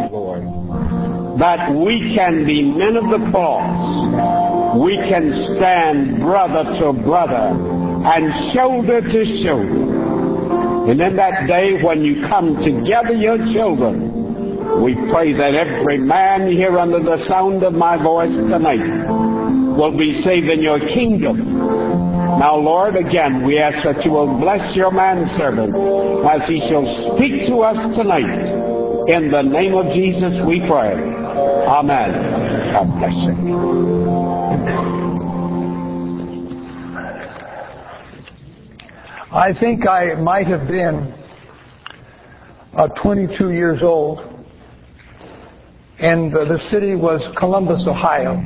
Lord, that we can be men of the cross. We can stand brother to brother and shoulder to shoulder. And in that day when you come to gather your children, we pray that every man here under the sound of my voice tonight will be saved in your kingdom. Now, Lord, again, we ask that you will bless your manservant as he shall speak to us tonight. In the name of Jesus we pray. Amen. God bless you. I think I might have been 22 years old, and the city was Columbus, Ohio.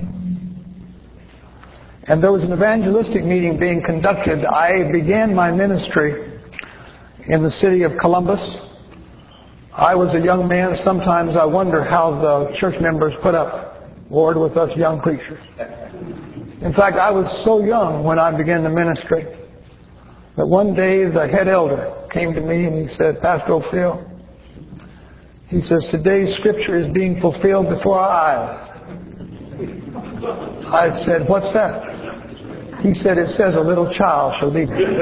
And there was an evangelistic meeting being conducted. I began my ministry in the city of Columbus. I was a young man. Sometimes I wonder how the church members put up, Lord, with us young preachers. In fact, I was so young when I began the ministry that one day the head elder came to me and he said, Pastor O'Phil, he says, today's scripture is being fulfilled before our eyes. I said, what's that? He said, it says a little child shall lead you.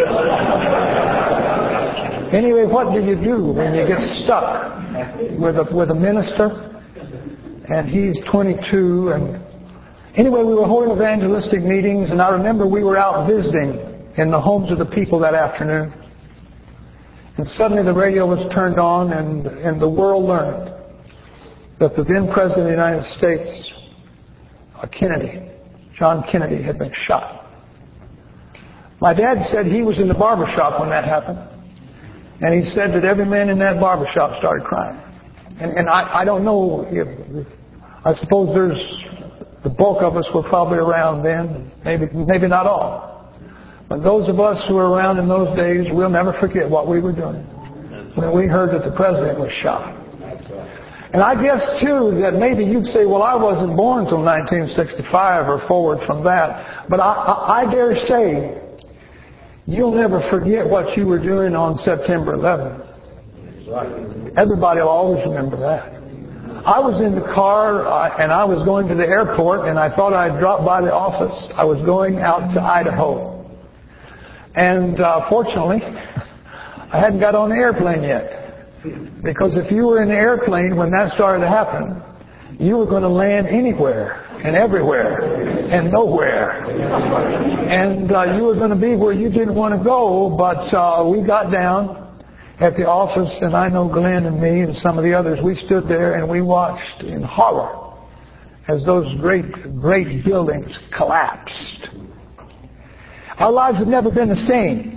Anyway, what do you do when you get stuck with a minister and he's 22? And anyway, we were holding evangelistic meetings, and I remember we were out visiting in the homes of the people that afternoon. And suddenly the radio was turned on, and the world learned that the then President of the United States, Kennedy, John Kennedy, had been shot. My dad said he was in the barber shop when that happened. And he said that every man in that barber shop started crying. And I don't know if I suppose the bulk of us were probably around then, maybe not all. But those of us who were around in those days, we'll never forget what we were doing when we heard that the president was shot. And I guess, too, that maybe you'd say, well, I wasn't born until 1965 or forward from that. But I dare say you'll never forget what you were doing on September 11th. Everybody will always remember that. I was in the car and I was going to the airport, and I thought I'd drop by the office. I was going out to Idaho. And fortunately, I hadn't got on the airplane yet. Because if you were in the airplane when that started to happen, you were going to land anywhere and everywhere and nowhere. And you were going to be where you didn't want to go. But we got down at the office, and I know Glenn and me and some of the others, we stood there and we watched in horror as those great buildings collapsed. Our lives have never been the same.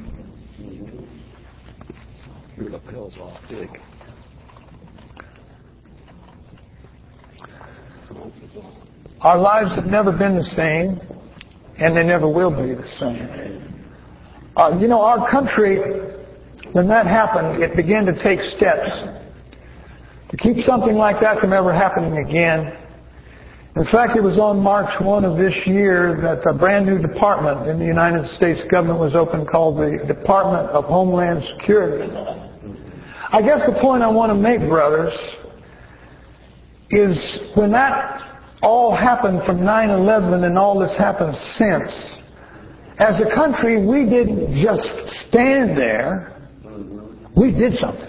Your lapel's off big. Our lives have never been the same, and they never will be the same. Our country, when that happened, it began to take steps to keep something like that from ever happening again. In fact, it was on March 1 of this year that a brand new department in the United States government was opened called the Department of Homeland Security. I guess the point I want to make, brothers, is when that all happened from 9/11 and all that's happened since, as a country, we didn't just stand there. We did something.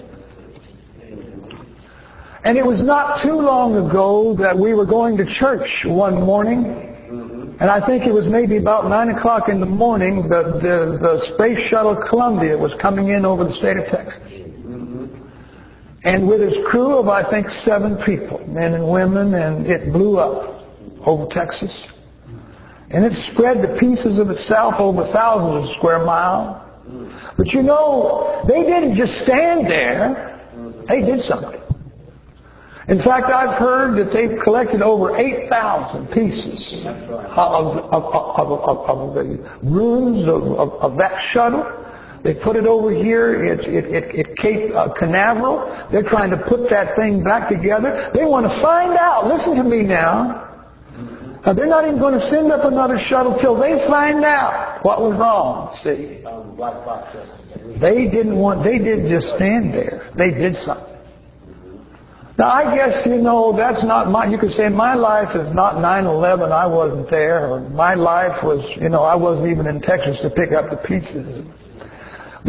And it was not too long ago that we were going to church one morning, and I think it was maybe about 9 o'clock in the morning, the Space Shuttle Columbia was coming in over the state of Texas. And with its crew of, I think, 7 people, men and women, and it blew up over Texas. And it spread to pieces of itself over thousands of square miles. But they didn't just stand there. They did something. In fact, I've heard that they've collected over 8,000 pieces of the ruins of that shuttle. They put it over here at Cape Canaveral. They're trying to put that thing back together. They want to find out. Listen to me now. They're not even going to send up another shuttle till they find out what was wrong. See, they didn't just stand there. They did something. Now, I guess, that's not you could say my life is not 9/11. I wasn't there. Or my life was, I wasn't even in Texas to pick up the pieces. But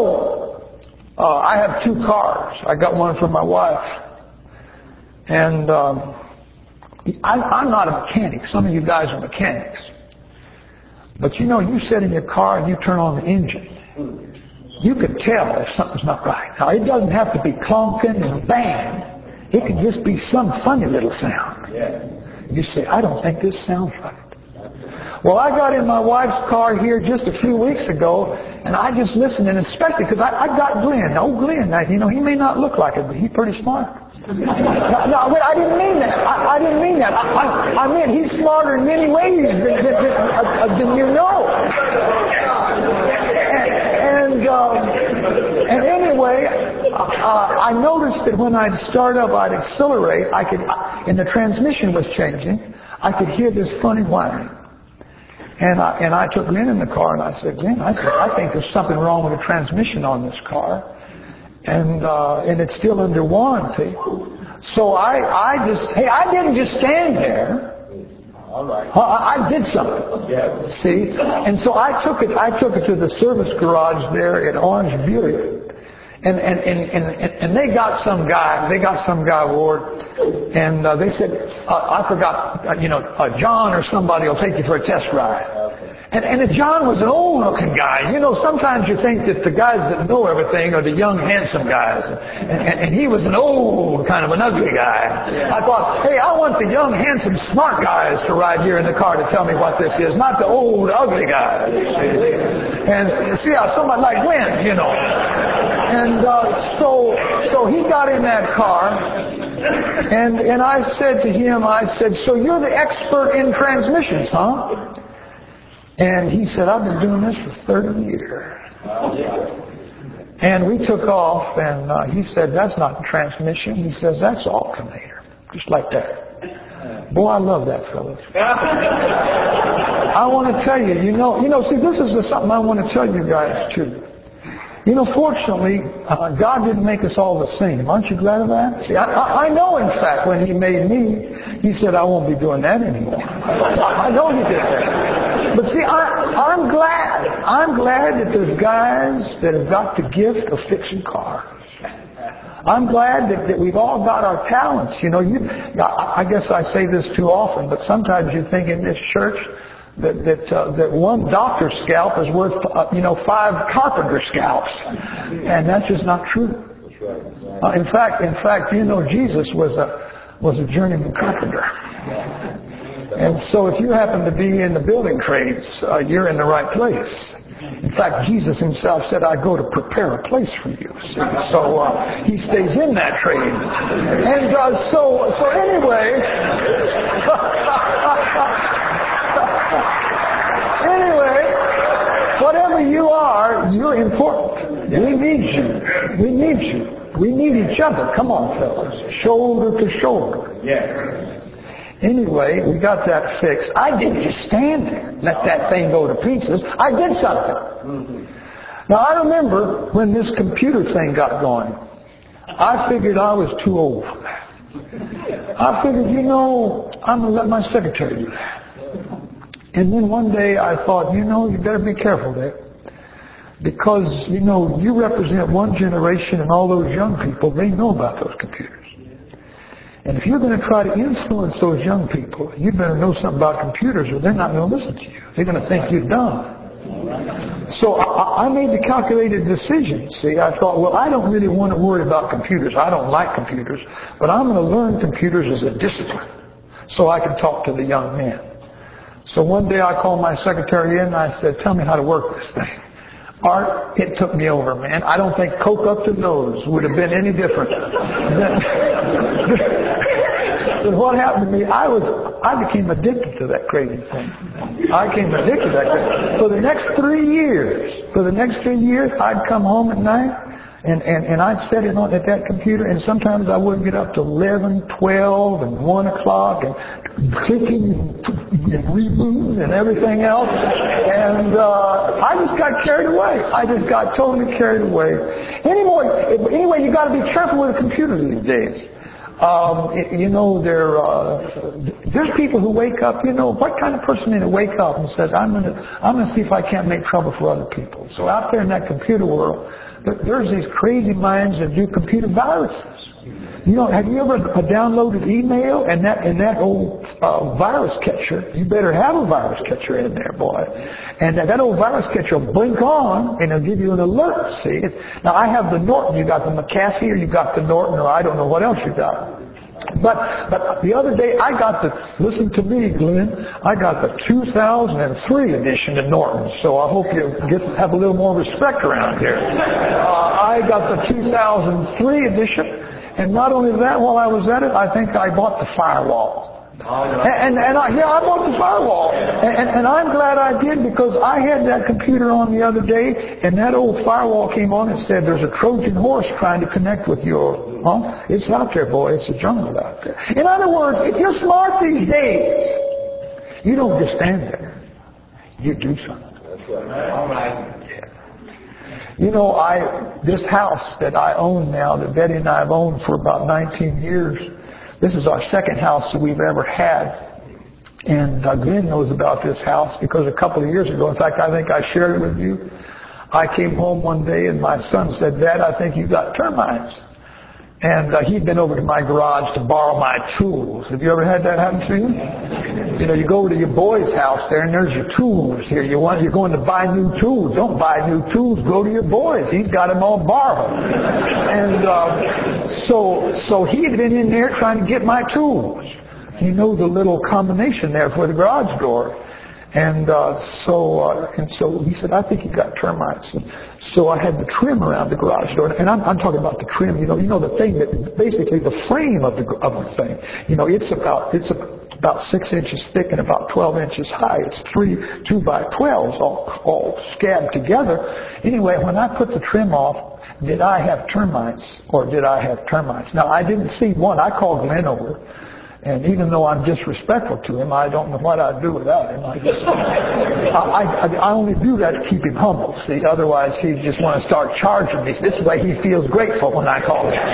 I have 2 cars. I got one for my wife. And I'm not a mechanic. Some of you guys are mechanics. But you sit in your car and you turn on the engine. You can tell if something's not right. Now, it doesn't have to be clunking and bang. It can just be some funny little sound. You say, I don't think this sounds right. Well, I got in my wife's car here just a few weeks ago, and I just listened, and especially because I got Glenn. Oh, Glenn, he may not look like it, but he's pretty smart. No, wait, I didn't mean that. I didn't mean that. I meant he's smarter in many ways than you know. And anyway, I noticed that when I'd start up, I'd accelerate. And the transmission was changing. I could hear this funny whining. And I took Glenn in the car and I said, Glenn, I think there's something wrong with the transmission on this car. And it's still under warranty. So I didn't just stand there. All right. I did something. Yeah. See? And so I took it to the service garage there at Orange Buick. And they got some guy, Ward, and they said, I forgot, John or somebody will take you for a test ride. Okay. And John was an old-looking guy. Sometimes you think that the guys that know everything are the young, handsome guys. And he was an old, kind of an ugly guy. I thought, hey, I want the young, handsome, smart guys to ride here in the car to tell me what this is, not the old, ugly guys. And see how somebody like Glenn, And so he got in that car, and I said to him, so you're the expert in transmissions, huh? And he said, I've been doing this for 30 years. And we took off, and he said, that's not the transmission. He says, that's alternator. Just like that. Boy, I love that, fellas. I want to tell you, see, this is something I want to tell you guys, too. Fortunately, God didn't make us all the same. Aren't you glad of that? See, I know, in fact, when He made me, He said, I won't be doing that anymore. I know He did that. But see, I'm glad. I'm glad that there's guys that have got the gift of fixing cars. I'm glad that we've all got our talents. I guess I say this too often, but sometimes you think in this church that one doctor's scalp is worth 5 carpenter scalps, and that's just not true. In fact, Jesus was a journeyman carpenter, and so if you happen to be in the building trades, you're in the right place. In fact, Jesus Himself said, "I go to prepare a place for you." See? So He stays in that trade, and so anyway. Anyway, whatever you are, you're important. We need you. We need you. We need each other. Come on, fellas. Shoulder to shoulder. Yes. Anyway, we got that fixed. I didn't just stand there and let that thing go to pieces. I did something. Mm-hmm. Now, I remember when this computer thing got going, I figured I was too old for that. I figured, I'm going to let my secretary do that. And then one day I thought, you better be careful there. Because, you represent one generation, and all those young people, they know about those computers. And if you're going to try to influence those young people, you better know something about computers, or they're not going to listen to you. They're going to think you're dumb. So I made the calculated decision. See, I thought, well, I don't really want to worry about computers. I don't like computers. But I'm going to learn computers as a discipline so I can talk to the young men. So one day I called my secretary in and I said, tell me how to work this thing. Art, it took me over, man. I don't think Coke up the nose would have been any different. But what happened to me, I became addicted to that crazy thing. I became addicted to that thing. For the next 3 years, I'd come home at night and I'd set it on at that computer, and sometimes I wouldn't get up to 11, 12, and 1 o'clock, and clicking and rebooting and everything else. And I just got carried away. I just got totally carried away. Anyway, you got to be careful with a computer these days. There's people who wake up. What kind of person they wake up and says, I'm gonna see if I can't make trouble for other people. So out there in that computer world, there's these crazy minds that do computer viruses. Have you ever downloaded email and that old virus catcher? You better have a virus catcher in there, boy. And that old virus catcher will blink on and it'll give you an alert. See? Now I have the Norton. You got the McAfee, or you got the Norton, or I don't know what else you got. But the other day I got listen to me, Glenn, I got the 2003 edition of Norton, so I hope you have a little more respect around here. I got the 2003 edition, and not only that, while I was at it, I think I bought the firewall. I bought the firewall. And I'm glad I did, because I had that computer on the other day, and that old firewall came on and said, there's a Trojan horse trying to connect with your... It's out there, boy. It's a jungle out there. In other words, if you're smart these days, you don't just stand there. You do something. That's right. All right. Yeah. This house that I own now, that Betty and I have owned for about 19 years, this is our second house that we've ever had. And Glenn knows about this house because a couple of years ago, in fact, I think I shared it with you. I came home one day and my son said, Dad, I think you got termites. And he'd been over to my garage to borrow my tools. Have you ever had that happen to you? You go over to your boy's house there and there's your tools here. You're going to buy new tools. Don't buy new tools. Go to your boy's. He's got them all borrowed. And so he'd been in there trying to get my tools. The little combination there for the garage door. And so he said, I think you got termites. And so I had the trim around the garage door. And I'm talking about the trim, the thing that, basically the frame of the thing. It's about 6 inches thick and about 12 inches high. It's 2 by 12s all scabbed together. Anyway, when I put the trim off, did I have termites or did I have termites? Now, I didn't see one. I called Glenn over. And even though I'm disrespectful to him, I don't know what I'd do without him. I only do that to keep him humble. See, otherwise he'd just want to start charging me. This way he feels grateful when I call him.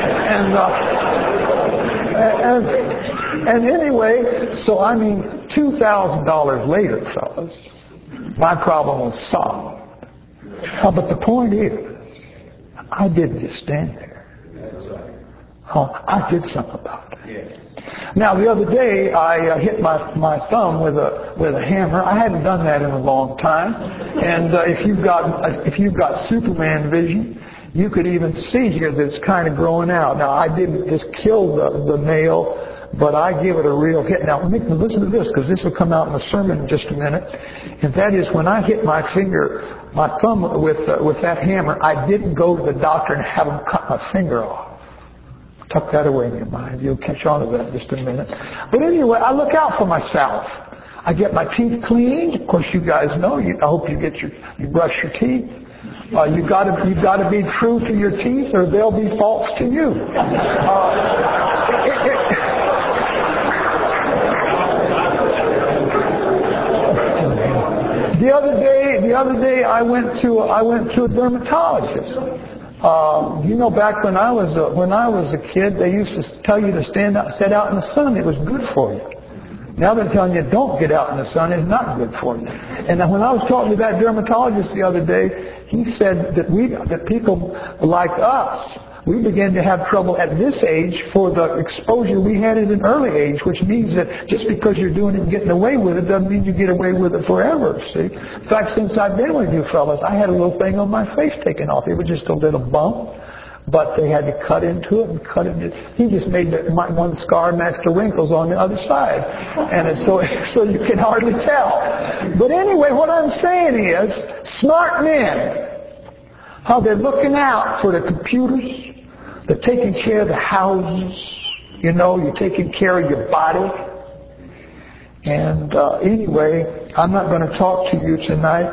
And anyway, so $2,000 later, fellas, my problem was solved. But the point is, I didn't just stand there. I did something about it. Now, the other day, I hit my thumb with a hammer. I hadn't done that in a long time. And if you've got Superman vision, you could even see here that it's kind of growing out. Now, I didn't just kill the nail, but I give it a real hit. Now, listen to this, because this will come out in the sermon in just a minute. And that is, when I hit my thumb with that hammer, I didn't go to the doctor and have him cut my finger off. Tuck that away in your mind. You'll catch on to that in just a minute. But anyway, I look out for myself. I get my teeth cleaned. Of course, you guys know. I hope you brush your teeth. You've got to be true to your teeth, or they'll be false to you. The other day, I went to a dermatologist. Back when I was a kid, they used to tell you to sit out in the sun. It was good for you. Now they're telling you don't get out in the sun. It's not good for you. And when I was talking to that dermatologist the other day, he said that people like us, we began to have trouble at this age for the exposure we had at an early age, which means that just because you're doing it and getting away with it doesn't mean you get away with it forever, see? In fact, since I've been with you fellas, I had a little thing on my face taken off. It was just a little bump, but they had to cut into it and cut it. He just made one scar match the wrinkles on the other side. And so you can hardly tell. But anyway, what I'm saying is, smart men, how they're looking out for the computers. They're taking care of the houses. You're taking care of your body. And anyway, I'm not going to talk to you tonight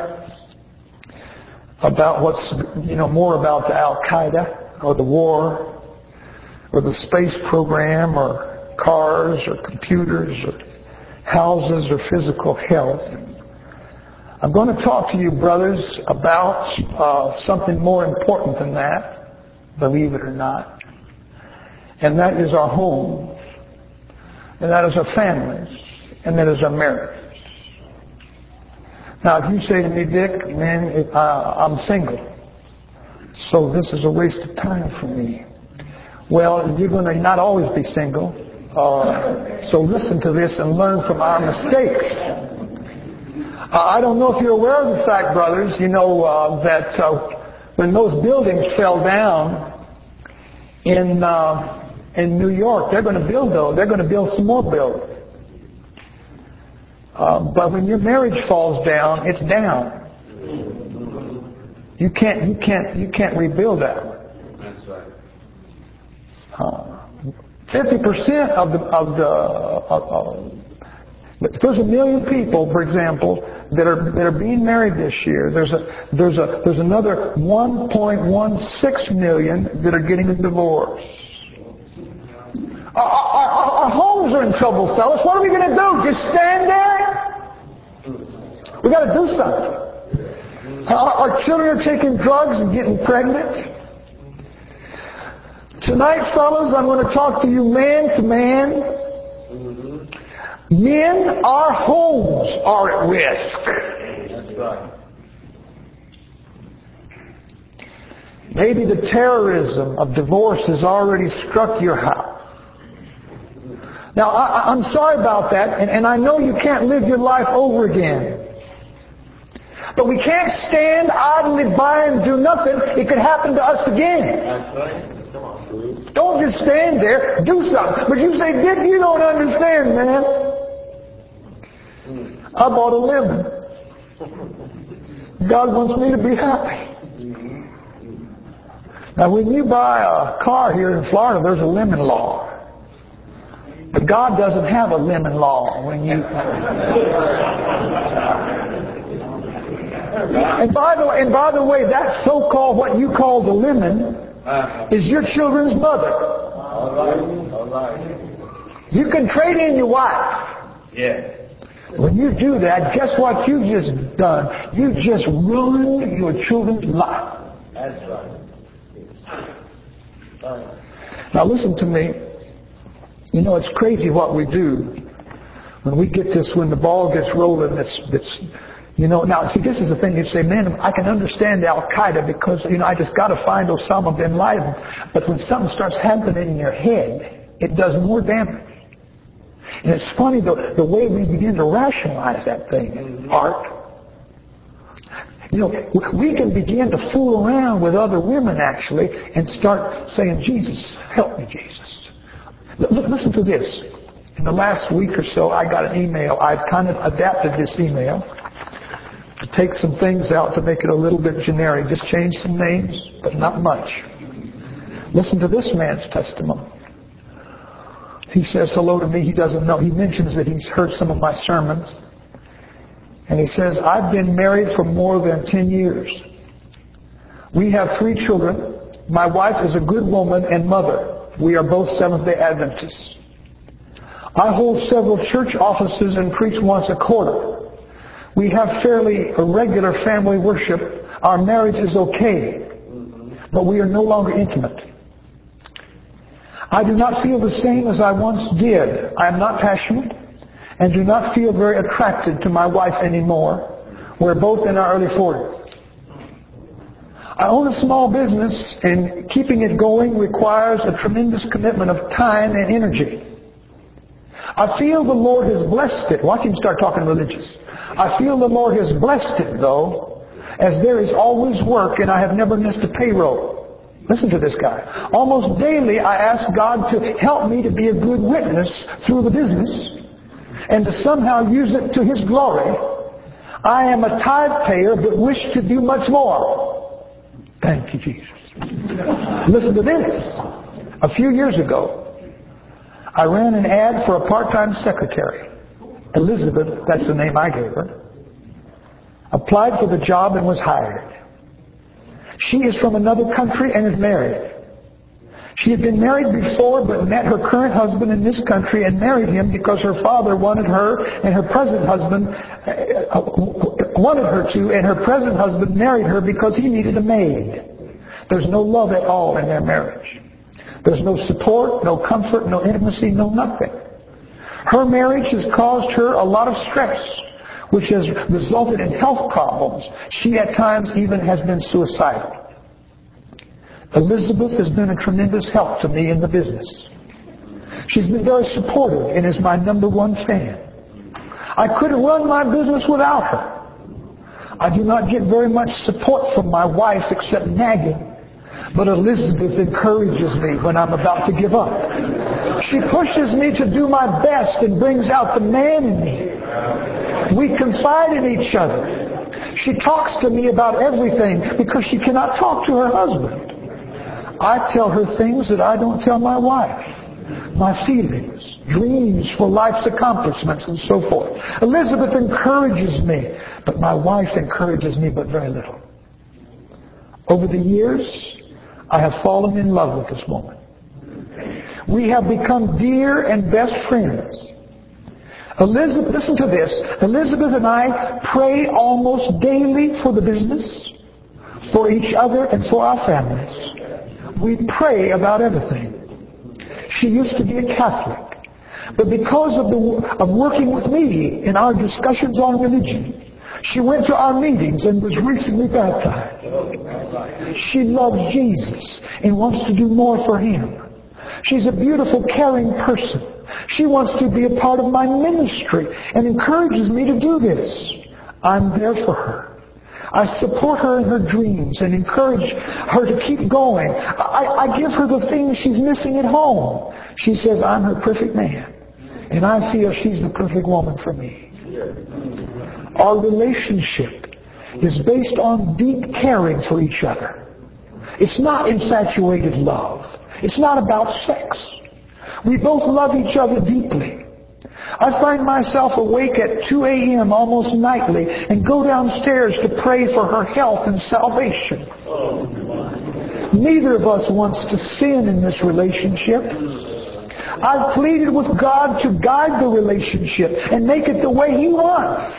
about more about the Al-Qaeda or the war or the space program or cars or computers or houses or physical health. I'm going to talk to you, brothers, about something more important than that. Believe it or not. And that is our homes. And that is our families. And that is our marriages. Now, if you say to me, Dick, man, I'm single, so this is a waste of time for me. Well, you're going to not always be single. So listen to this and learn from our mistakes. I don't know if you're aware of the fact, brothers, that when those buildings fell down in New York, they're going to build those. They're going to build some more buildings. But when your marriage falls down, it's down. You can't rebuild that. That's right. 50% if there's 1 million people, for example, that are being married this year, there's another 1.16 million that are getting a divorce. Our homes are in trouble, fellas. What are we going to do? Just stand there? We got to do something. Our children are taking drugs and getting pregnant. Tonight, fellas, I'm going to talk to you man to man. Men, our homes are at risk. That's right. Maybe the terrorism of divorce has already struck your house. Now, I'm sorry about that, and I know you can't live your life over again. But we can't stand idly by and do nothing. It could happen to us again. That's right. Come on. Don't just stand there. Do something. But you say, Dick, you don't understand, man. I bought a lemon. God wants me to be happy. Now, when you buy a car here in Florida, there's a lemon law. But God doesn't have a lemon law when you... And by the way, that so-called what you call the lemon is your children's mother. All right. You can trade in your wife. Yeah. When you do that, guess what you've just done? You just ruined your children's life. That's right. Now listen to me. You know, it's crazy what we do when we get this, when the ball gets rolling. Now, see, this is the thing. You say, man, I can understand Al-Qaeda because, I just got to find Osama bin Laden. But when something starts happening in your head, it does more damage. And it's funny, the way we begin to rationalize that thing, Art. We can begin to fool around with other women, actually, and start saying, Jesus, help me, Jesus. Listen to this. In the last week or so, I got an email. I've kind of adapted this email to take some things out to make it a little bit generic. Just change some names, but not much. Listen to this man's testimony. He says hello to me. He doesn't know. He mentions that he's heard some of my sermons. And he says, I've been married for more than 10 years. We have 3 children. My wife is a good woman and mother. We are both Seventh-day Adventists. I hold several church offices and preach once a quarter. We have fairly irregular family worship. Our marriage is okay, but we are no longer intimate. I do not feel the same as I once did. I am not passionate and do not feel very attracted to my wife anymore. We're both in our early 40s. I own a small business, and keeping it going requires a tremendous commitment of time and energy. I feel the Lord has blessed it. Watch him start talking religious. I feel the Lord has blessed it, though, as there is always work, and I have never missed a payroll. Listen to this guy. Almost daily, I ask God to help me to be a good witness through the business and to somehow use it to His glory. I am a tithe payer, but wish to do much more. Thank you, Jesus. Listen to this. A few years ago, I ran an ad for a part-time secretary. Elizabeth, that's the name I gave her, applied for the job and was hired. She is from another country and is married. She had been married before but met her current husband in this country and married him because her father wanted her and her present husband wanted her to, and her present husband married her because he needed a maid. There's no love at all in their marriage. There's no support, no comfort, no intimacy, no nothing. Her marriage has caused her a lot of stress, which has resulted in health problems. She at times even has been suicidal. Elizabeth has been a tremendous help to me in the business. She's been very supportive and is my number one fan. I couldn't run my business without her. I do not get very much support from my wife except nagging. But Elizabeth encourages me when I'm about to give up. She pushes me to do my best and brings out the man in me. We confide in each other. She talks to me about everything because she cannot talk to her husband. I tell her things that I don't tell my wife. My feelings, dreams for life's accomplishments, and so forth. Elizabeth encourages me, but my wife encourages me but very little. Over the years, I have fallen in love with this woman. We have become dear and best friends. Elizabeth, listen to this. Elizabeth and I pray almost daily for the business, for each other, and for our families. We pray about everything. She used to be a Catholic, but because of working with me in our discussions on religion, she went to our meetings and was recently baptized. She loves Jesus and wants to do more for Him. She's a beautiful, caring person. She wants to be a part of my ministry and encourages me to do this. I'm there for her. I support her in her dreams and encourage her to keep going. I give her the things she's missing at home. She says I'm her perfect man. And I feel she's the perfect woman for me. Our relationship is based on deep caring for each other. It's not infatuated love. It's not about sex. We both love each other deeply. I find myself awake at 2 a.m. almost nightly and go downstairs to pray for her health and salvation. Neither of us wants to sin in this relationship. I've pleaded with God to guide the relationship and make it the way He wants.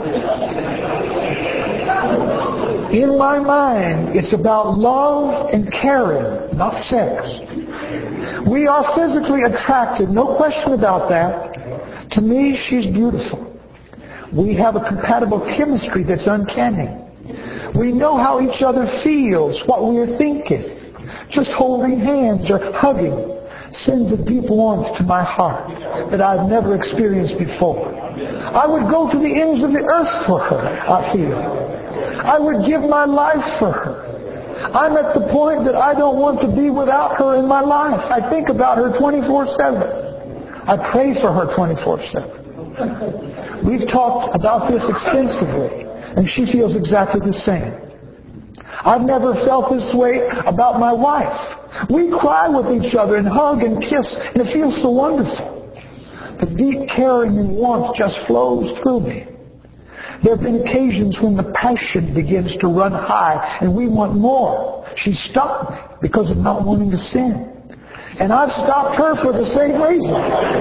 In my mind, it's about love and caring, not sex. We are physically attracted, no question about that. To me, she's beautiful. We have a compatible chemistry that's uncanny. We know how each other feels, what we're thinking. Just holding hands or hugging sends a deep warmth to my heart that I've never experienced before. I would go to the ends of the earth for her, I feel. I would give my life for her. I'm at the point that I don't want to be without her in my life. I think about her 24/7. I pray for her 24/7. We've talked about this extensively, and she feels exactly the same. I've never felt this way about my wife. We cry with each other and hug and kiss, and it feels so wonderful. The deep caring and warmth just flows through me. There have been occasions when the passion begins to run high, and we want more. She stopped me because of not wanting to sin. And I've stopped her for the same reason.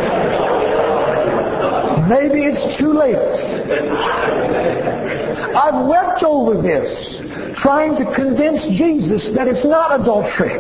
Maybe it's too late. I've wept over this, trying to convince Jesus that it's not adultery.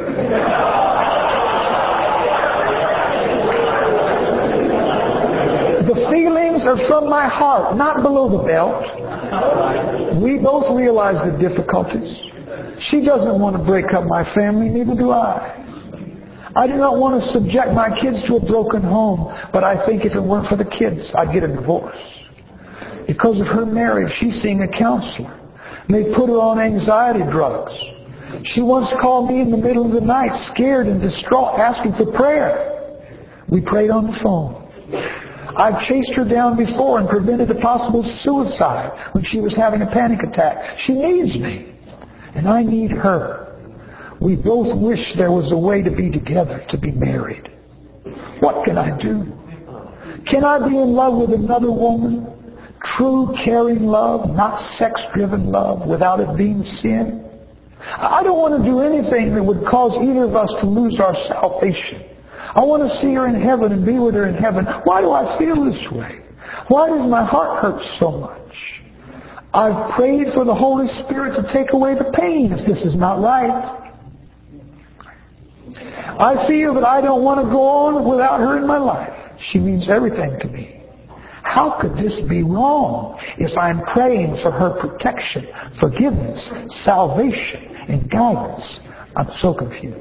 The feelings are from my heart, not below the belt. We both realize the difficulties. She doesn't want to break up my family, neither do I. I do not want to subject my kids to a broken home, but I think if it weren't for the kids, I'd get a divorce. Because of her marriage, she's seeing a counselor. And they put her on anxiety drugs. She once called me in the middle of the night, scared and distraught, asking for prayer. We prayed on the phone. I've chased her down before and prevented a possible suicide when she was having a panic attack. She needs me, and I need her. We both wish there was a way to be together, to be married. What can I do? Can I be in love with another woman? True, caring love, not sex-driven love, without it being sin? I don't want to do anything that would cause either of us to lose our salvation. I want to see her in heaven and be with her in heaven. Why do I feel this way? Why does my heart hurt so much? I've prayed for the Holy Spirit to take away the pain if this is not right. I feel that I don't want to go on without her in my life. She means everything to me. How could this be wrong if I'm praying for her protection, forgiveness, salvation, and guidance? I'm so confused.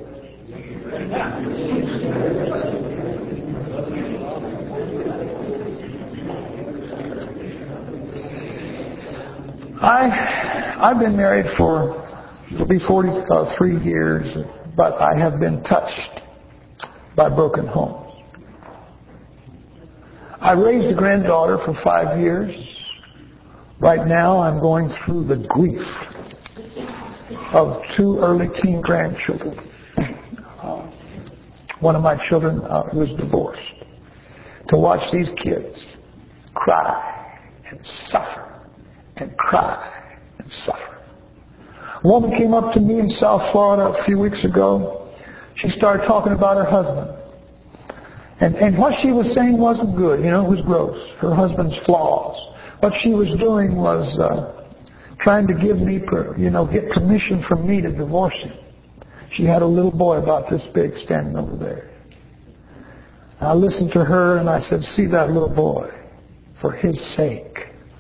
I've been married it'll be 43 years, but I have been touched by broken homes. I raised a granddaughter for 5 years. Right now I'm going through the grief of 2 early teen grandchildren. One of my children was divorced. To watch these kids cry and suffer and cry and suffer. A woman came up to me in South Florida a few weeks ago. She started talking about her husband. And what she was saying wasn't good. It was gross. Her husband's flaws. What she was doing was trying to give me, get permission from me to divorce him. She had a little boy about this big standing over there. I listened to her and I said, see that little boy? For his sake,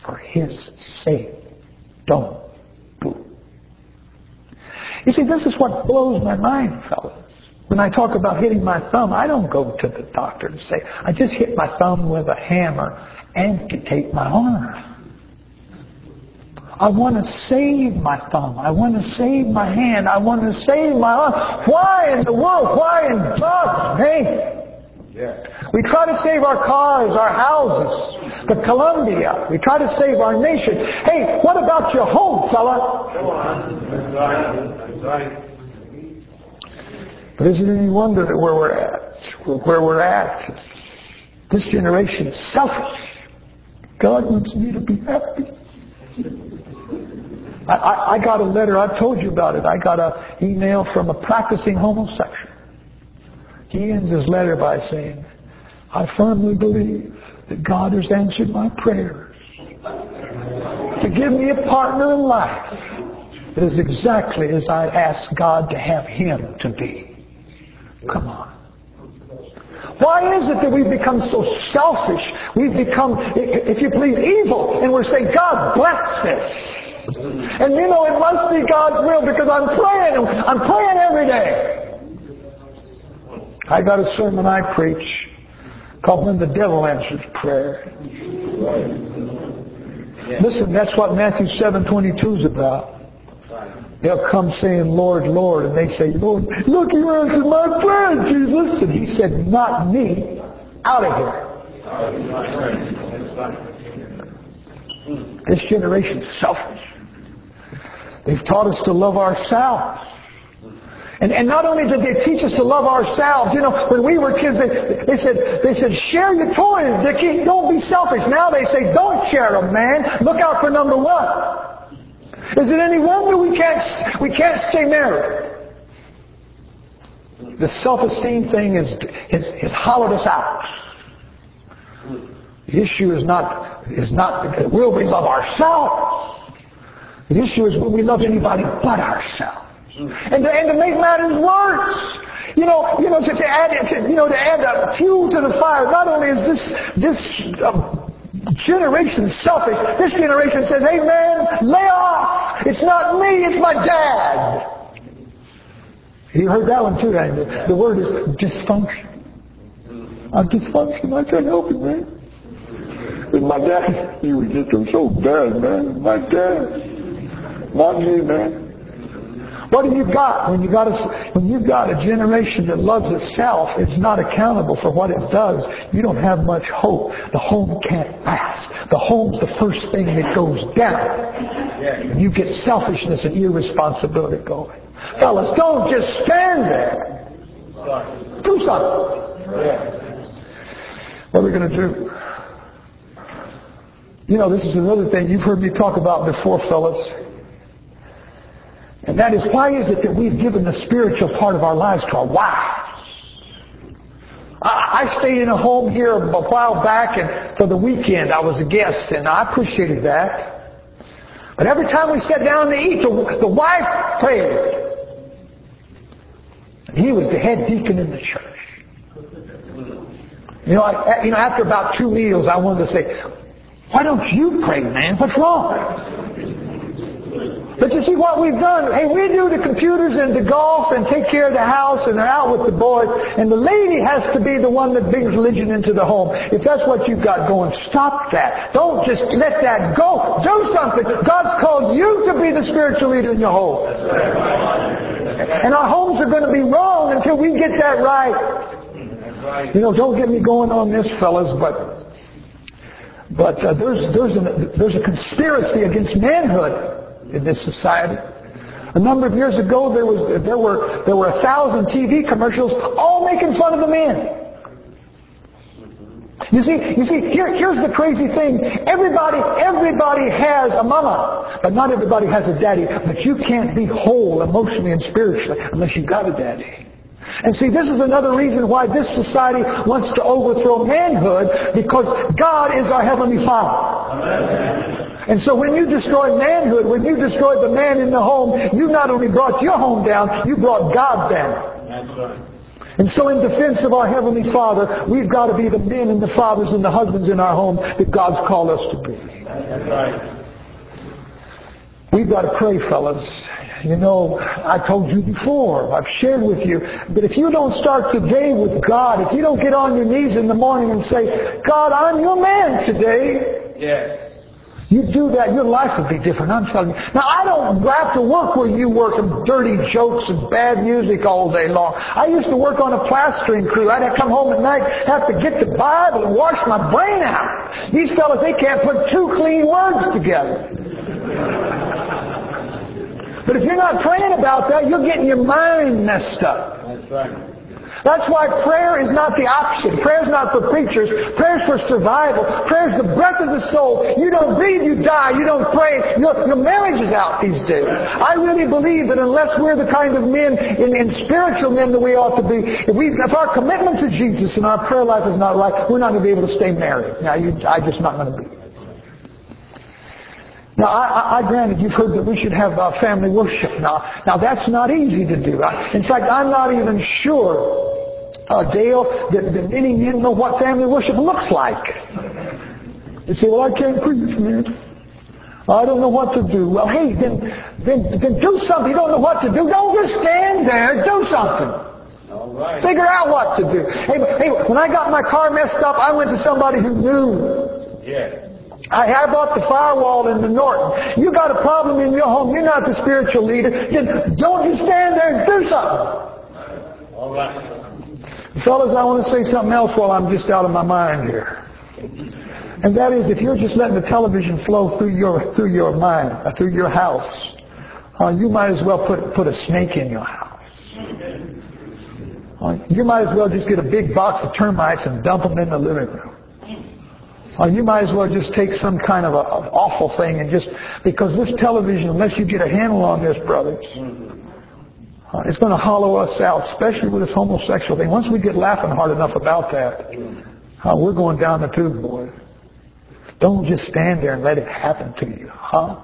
don't do it. You see, this is what blows my mind, fellas. When I talk about hitting my thumb, I don't go to the doctor and say, I just hit my thumb with a hammer, amputate my arm. I want to save my thumb. I want to save my hand. I want to save my arm. Why in the world? Why in God's name? Yeah. We try to save our cars, our houses, the Columbia. We try to save our nation. Hey, what about your home, fella? Come on. That's right. But isn't it any wonder that where we're at, this generation is selfish. God wants me to be happy. I got a letter, I've told you about it. I got an email from a practicing homosexual. He ends his letter by saying, I firmly believe that God has answered my prayers to give me a partner in life that is exactly as I asked God to have him to be. Come on. Why is it that we've become so selfish? We've become, if you please, evil. And we're saying, God bless this. And it must be God's will because I'm praying. I'm praying every day. I got a sermon I preach called When the Devil Answers Prayer. Listen, that's what Matthew 7:22 is about. They'll come saying, Lord, Lord, and they say, Lord, look, you answered my prayer, Jesus. And he said, not me. Out of here. This generation's selfish. They've taught us to love ourselves. And not only did they teach us to love ourselves, when we were kids, they said, share your toys, Dickie. Don't be selfish. Now they say, don't share them, man. Look out for number one. Is it any wonder we can't stay married? The self-esteem thing has hollowed us out. The issue is not will we love ourselves? The issue is will we love anybody but ourselves? And to make matters worse, to add fuel to the fire. Not only is this generation selfish. This generation says, hey man, lay off. It's not me, it's my dad. You heard that one too, haven't you? The word is dysfunction. I'm dysfunction. I can't help it, man. With my dad, he was just so bad, man. My dad. Not me, man. What do you got when you've got a generation that loves itself? It's not accountable for what it does. You don't have much hope. The home can't last. The home's the first thing that goes down. And you get selfishness and irresponsibility going. Fellas, don't just stand there. Do something. What are we going to do? This is another thing you've heard me talk about before, fellas. And that is, why is it that we've given the spiritual part of our lives to our wives? I stayed in a home here a while back, and for the weekend I was a guest, and I appreciated that. But every time we sat down to eat, the wife prayed. He was the head deacon in the church. After about 2 meals, I wanted to say, "Why don't you pray, man? What's wrong?" But you see what we've done? Hey, we do the computers and the golf and take care of the house and they're out with the boys. And the lady has to be the one that brings religion into the home. If that's what you've got going, stop that. Don't just let that go. Do something. God's called you to be the spiritual leader in your home. And our homes are going to be wrong until we get that right. Don't get me going on this, fellas, but there's a conspiracy against manhood in this society. A number of years ago, there were 1,000 TV commercials all making fun of the men. You see, here's the crazy thing. Everybody has a mama, but not everybody has a daddy. But you can't be whole emotionally and spiritually unless you've got a daddy. And see, this is another reason why this society wants to overthrow manhood, because God is our Heavenly Father. Amen. And so when you destroy manhood, when you destroy the man in the home, you not only brought your home down, you brought God down. That's right. And so in defense of our Heavenly Father, we've got to be the men and the fathers and the husbands in our home that God's called us to be. That's right. We've got to pray, fellas. I told you before, I've shared with you, but if you don't start today with God, if you don't get on your knees in the morning and say, "God, I'm your man today," yes. You do that, your life will be different, I'm telling you. Now, I don't have to work where you work and dirty jokes and bad music all day long. I used to work on a plastering crew. I'd have to come home at night, have to get the Bible and wash my brain out. These fellas, they can't put 2 clean words together. But if you're not praying about that, you're getting your mind messed up. That's right. That's why prayer is not the option. Prayer is not for preachers. Prayer is for survival. Prayer is the breath of the soul. You don't breathe, you die. You don't pray, your marriage is out these days. I really believe that unless we're the kind of men, and spiritual men that we ought to be, if our commitment to Jesus and our prayer life is not right, we're not going to be able to stay married. Now, I'm just not going to be. Now, I granted you've heard that we should have family worship. Now that's not easy to do. In fact, I'm not even sure, Dale, that many men know what family worship looks like. They say, "Well, I can't preach, man. I don't know what to do." Well, hey, then do something. You don't know what to do. Don't just stand there. Do something. All right. Figure out what to do. Hey, when I got my car messed up, I went to somebody who knew. Yeah. I bought the firewall in the Norton. You got a problem in your home. You're not the spiritual leader. Then don't just stand there and do something. All right. Fellas, I want to say something else while I'm just out of my mind here. And that is, if you're just letting the television flow through your mind, through your house, you might as well put a snake in your house. You might as well just get a big box of termites and dump them in the living room. You might as well just take some kind of an awful thing and because this television, unless you get a handle on this, brothers, it's going to hollow us out, especially with this homosexual thing. Once we get laughing hard enough about that, we're going down the tube, boy. Don't just stand there and let it happen to you,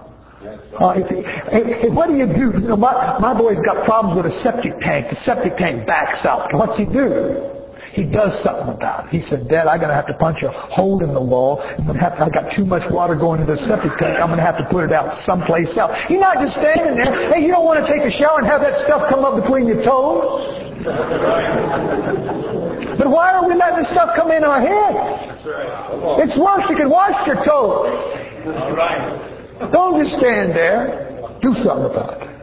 Hey, what do you do? My boy's got problems with a septic tank. The septic tank backs out. What's he do? He does something about it. He said, "Dad, I'm going to have to punch a hole in the wall. I got too much water going into the septic tank. I'm going to have to put it out someplace else." You're not just standing there. Hey, you don't want to take a shower and have that stuff come up between your toes. But why are we letting this stuff come in our head? That's right. It's worse. You can wash your toes. All right. Don't just stand there. Do something about it.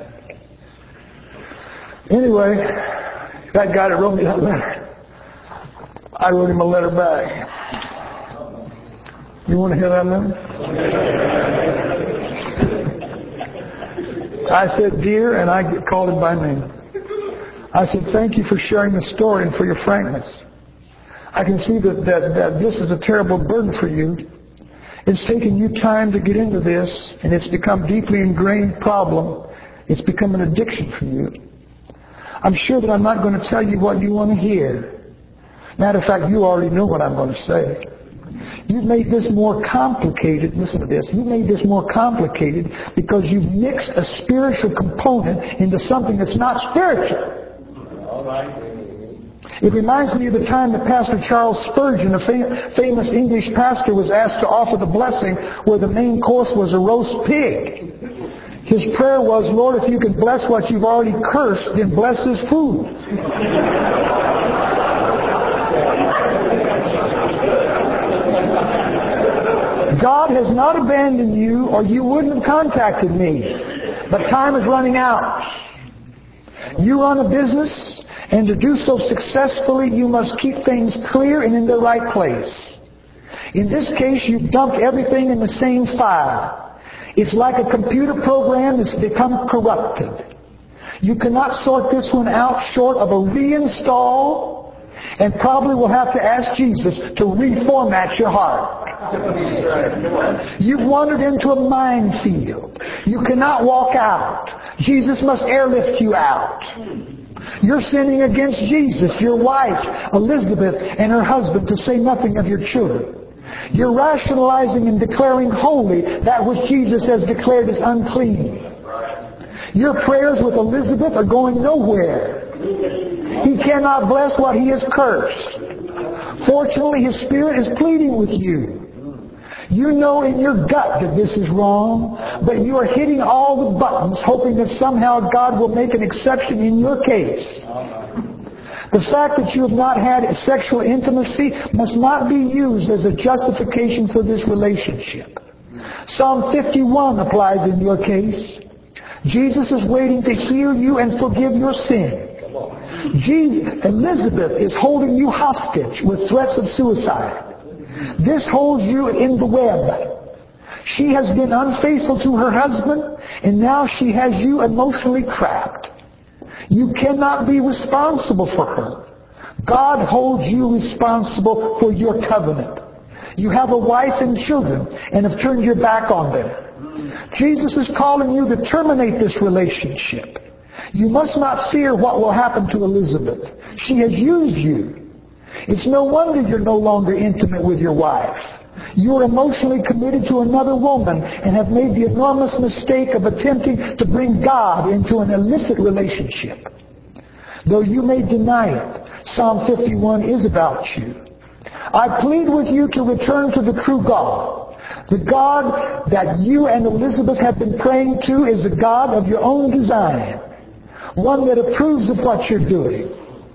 Anyway, that guy that wrote me that letter, I wrote him a letter back. You want to hear that letter? I said, "Dear," and I called him by name. I said, "Thank you for sharing the story and for your frankness. I can see that this is a terrible burden for you. It's taken you time to get into this, and it's become a deeply ingrained problem. It's become an addiction for you. I'm sure that I'm not going to tell you what you want to hear. Matter of fact, you already know what I'm going to say. You've made this more complicated." Listen to this. You made this more complicated because you've mixed a spiritual component into something that's not spiritual. All right. It reminds me of the time that Pastor Charles Spurgeon, a famous English pastor, was asked to offer the blessing where the main course was a roast pig. His prayer was, Lord, if you can bless what you've already cursed, then bless his food. God has not abandoned you, or you wouldn't have contacted me. But time is running out. You run a business, and to do so successfully, you must keep things clear and in the right place. In this case, you've dumped everything in the same file. It's like a computer program that's become corrupted. You cannot sort this one out short of a reinstall, and probably will have to ask Jesus to reformat your heart. You've wandered into a minefield. You cannot walk out. Jesus must airlift you out. You're sinning against Jesus, your wife, Elizabeth, and her husband, to say nothing of your children. You're rationalizing and declaring holy that which Jesus has declared as unclean. Your prayers with Elizabeth are going nowhere. He cannot bless what he has cursed. Fortunately, his Spirit is pleading with you. You know in your gut that this is wrong, but you are hitting all the buttons, hoping that somehow God will make an exception in your case. The fact that you have not had sexual intimacy must not be used as a justification for this relationship. Psalm 51 applies in your case. Jesus is waiting to heal you and forgive your sin. Elizabeth is holding you hostage with threats of suicide. This holds you in the web. She has been unfaithful to her husband, and now she has you emotionally trapped. You cannot be responsible for her. God holds you responsible for your covenant. You have a wife and children and have turned your back on them. Jesus is calling you to terminate this relationship. You must not fear what will happen to Elizabeth. She has used you. It's no wonder you're no longer intimate with your wife. You are emotionally committed to another woman and have made the enormous mistake of attempting to bring God into an illicit relationship. Though you may deny it, Psalm 51 is about you. I plead with you to return to the true God. The God that you and Elizabeth have been praying to is the God of your own design, one that approves of what you're doing.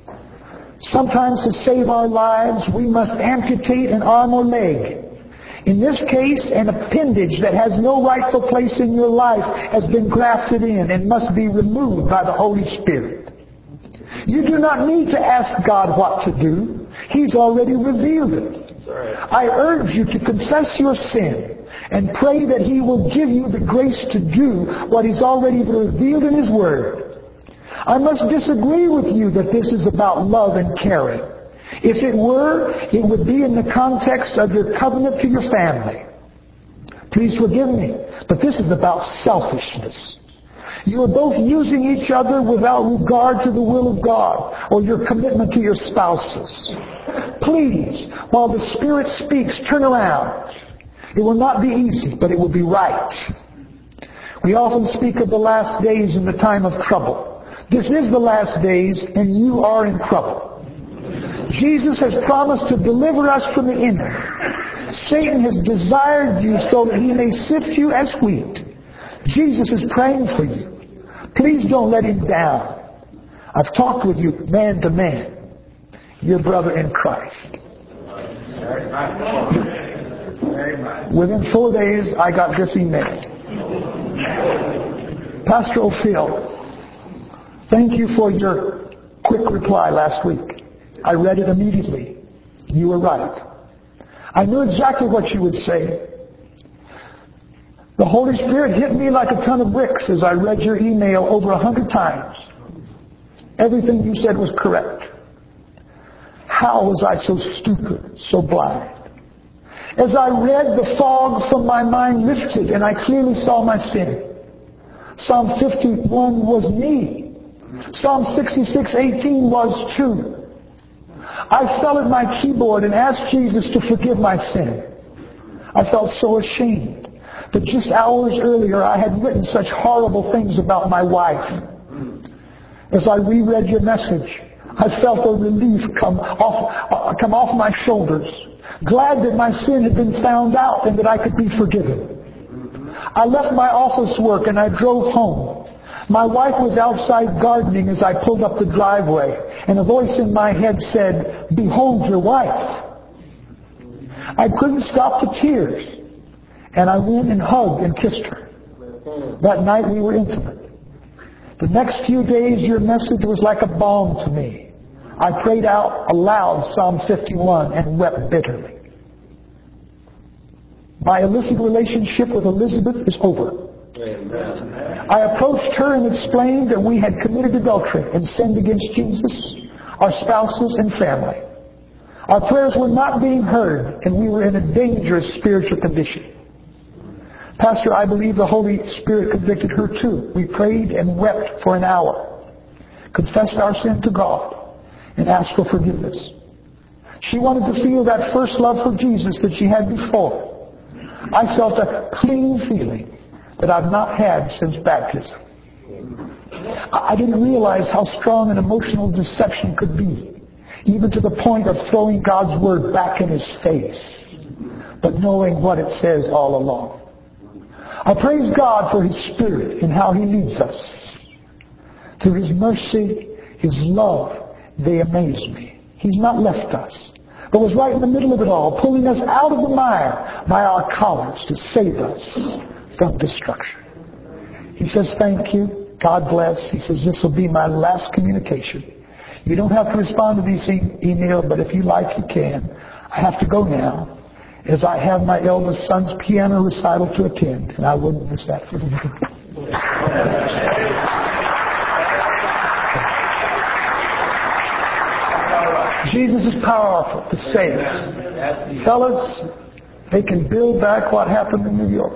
Sometimes to save our lives, we must amputate an arm or leg. In this case, an appendage that has no rightful place in your life has been grafted in and must be removed by the Holy Spirit. You do not need to ask God what to do. He's already revealed it. I urge you to confess your sin and pray that He will give you the grace to do what He's already revealed in His Word. I must disagree with you that this is about love and caring. If it were, it would be in the context of your covenant to your family. Please forgive me, but this is about selfishness. You are both using each other without regard to the will of God or your commitment to your spouses. Please, while the Spirit speaks, turn around. It will not be easy, but it will be right. We often speak of the last days and the time of trouble. This is the last days, and you are in trouble. Jesus has promised to deliver us from the enemy. Satan has desired you so that he may sift you as wheat. Jesus is praying for you. Please don't let him down. I've talked with you man to man. Your brother in Christ. Within 4 days, I got this email. Pastor O'Phil, thank you for your quick reply last week. I read it immediately. You were right. I knew exactly what you would say. The Holy Spirit hit me like a ton of bricks as I read your email over 100 times. Everything you said was correct. How was I so stupid, so blind? As I read, the fog from my mind lifted and I clearly saw my sin. Psalm 51 was me. Psalm 66:18 was too. I fell at my keyboard and asked Jesus to forgive my sin. I felt so ashamed that just hours earlier I had written such horrible things about my wife. As I reread your message, I felt a relief come off my shoulders. Glad that my sin had been found out and that I could be forgiven. I left my office work and I drove home. My wife was outside gardening as I pulled up the driveway, and a voice in my head said, "Behold your wife." I couldn't stop the tears, and I went and hugged and kissed her. That night we were intimate. The next few days your message was like a balm to me. I prayed out aloud Psalm 51 and wept bitterly. My illicit relationship with Elizabeth is over. I approached her and explained that we had committed adultery and sinned against Jesus, our spouses, and family. Our prayers were not being heard, and we were in a dangerous spiritual condition. Pastor, I believe the Holy Spirit convicted her too. We prayed and wept for an hour, confessed our sin to God, and asked for forgiveness. She wanted to feel that first love for Jesus that she had before. I felt a clean feeling that I've not had since baptism. I didn't realize how strong an emotional deception could be, even to the point of throwing God's Word back in His face, but knowing what it says all along. I praise God for His Spirit and how He leads us. Through His mercy, His love, they amaze me. He's not left us, but was right in the middle of it all, pulling us out of the mire by our collars to save us from destruction. He says, thank you. God bless. He says, this will be my last communication. You don't have to respond to these emails, but if you like, you can. I have to go now, as I have my eldest son's piano recital to attend, and I wouldn't miss that for the Jesus is powerful to save. Fellas, they can build back what happened in New York.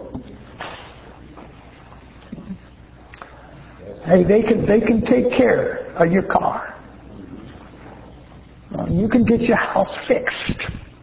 Hey, they can take care of your car. You can get your house fixed.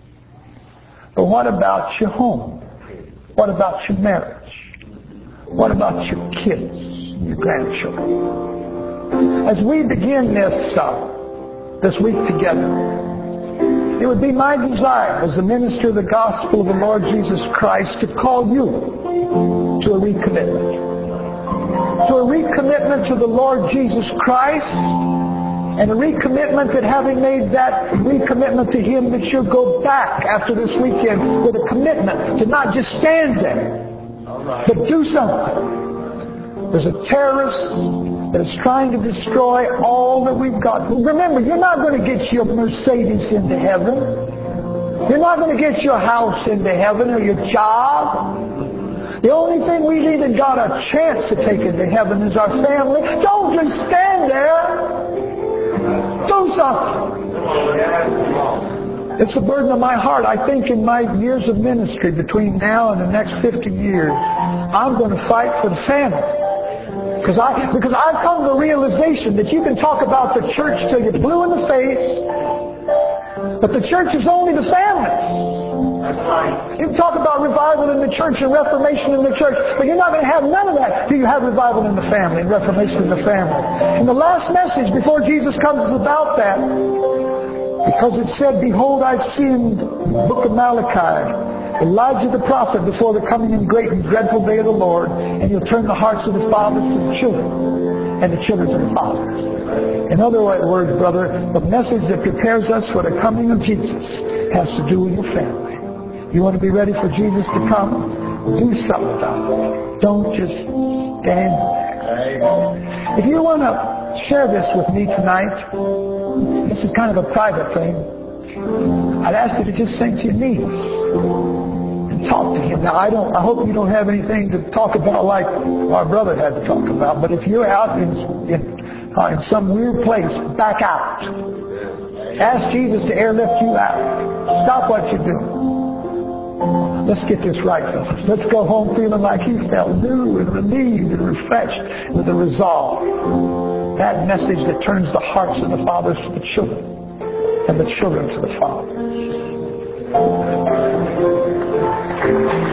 But what about your home? What about your marriage? What about your kids and your grandchildren? As we begin this week together, it would be my desire as the minister of the gospel of the Lord Jesus Christ to call you to a recommitment. To a recommitment to the Lord Jesus Christ, and a recommitment that having made that recommitment to Him, that you'll go back after this weekend with a commitment to not just stand there, but do something. There's a terrorist that is trying to destroy all that we've got. Remember, you're not going to get your Mercedes into heaven. You're not going to get your house into heaven or your job. The only thing we've even got a chance to take into heaven is our family. Don't just stand there. Do something. It's a burden of my heart. I think in my years of ministry, between now and the next 50 years, I'm going to fight for the family. Because I've come to the realization that you can talk about the church till you're blue in the face, but the church is only the family. You can talk about revival in the church and reformation in the church, but you're not going to have none of that till you have revival in the family and reformation in the family. And the last message before Jesus comes is about that, because it said, behold, I sinned, the book of Malachi, Elijah the prophet before the coming and great and dreadful day of the Lord, and He'll turn the hearts of the fathers to the children, and the children to the fathers. In other words, brother, the message that prepares us for the coming of Jesus has to do with your family. You want to be ready for Jesus to come? Do something about it. Don't just stand there. If you want to share this with me tonight, this is kind of a private thing. I'd ask you to just sink to your knees and talk to Him. Now, I hope you don't have anything to talk about like our brother had to talk about. But if you're out in some weird place, back out. Ask Jesus to airlift you out. Stop what you're doing. Let's get this right, fellas. Let's go home feeling like he felt, new and relieved and refreshed with a resolve. That message that turns the hearts of the fathers to the children and the children to the fathers.